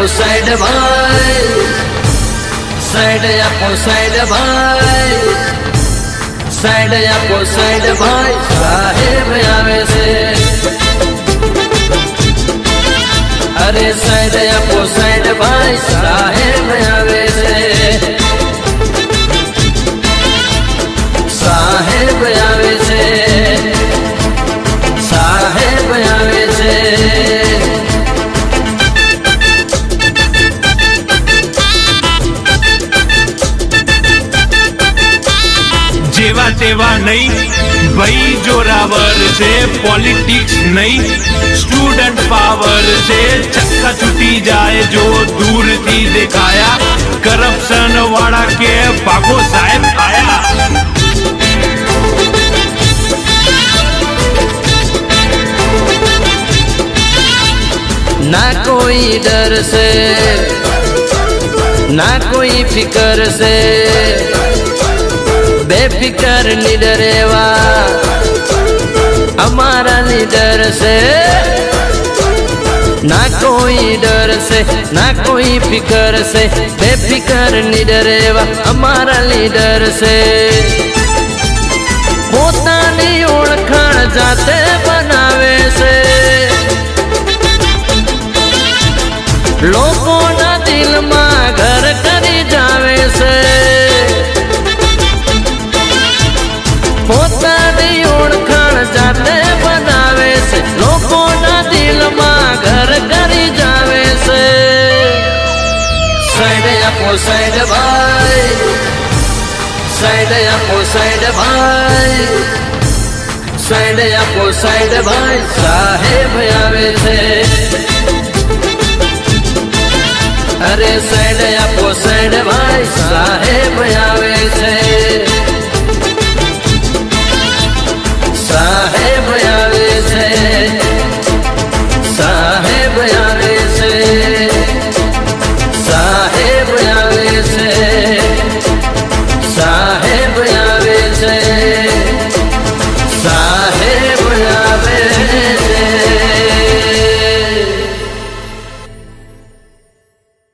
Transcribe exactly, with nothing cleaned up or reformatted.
આપો સાઈડ ભાઈ, સાઈડ આપો સાઈડ ભાઈ, સાઈડ આપો સાઈડ ભાઈ, સાહેબ આવે છે. અરે સાઈડ આપો સાઈડ ભાઈ, સાહેબ આવે છે. સાહેબ આવે છે, સાહેબ આવે છે. જેવા તેવા નહીં ભાઈ, જોરાવર છે. પોલિટિક્સ નહીં, સ્ટુડન્ટ પાવર છે. ચક્કા છૂટી જાય જો દૂરથી દેખાયા. કરપ્શન વાળા કે ભાગો સાહેબ આયા. ના કોઈ ડર છે, ના કોઈ ફિકર છે. બેફિકર લીડર એવા અમારા લીડર છે. ના કોઈ ડર છે, ના કોઈ ફિકર છે. બેફિકર લીડર એવા અમારા લીડર છે. પોતાની ઓળખાણ જાતે બનાવે છે. લોકોના દિલમાં ઘર કરી જાવે છે. પોતાની ઓળખાણ જાતે બનાવે છે. લોકોના દિલમાં ઘર કરી જાવે છે. સાઈડ આપો સાઈડ ભાઈ, સાઈડ આપો સાઈડ ભાઈ, સાઈડ આપો સાઈડ ભાઈ, સાહેબ આવે છે. અરે સાઈડ આપો સાઈડ ભાઈ,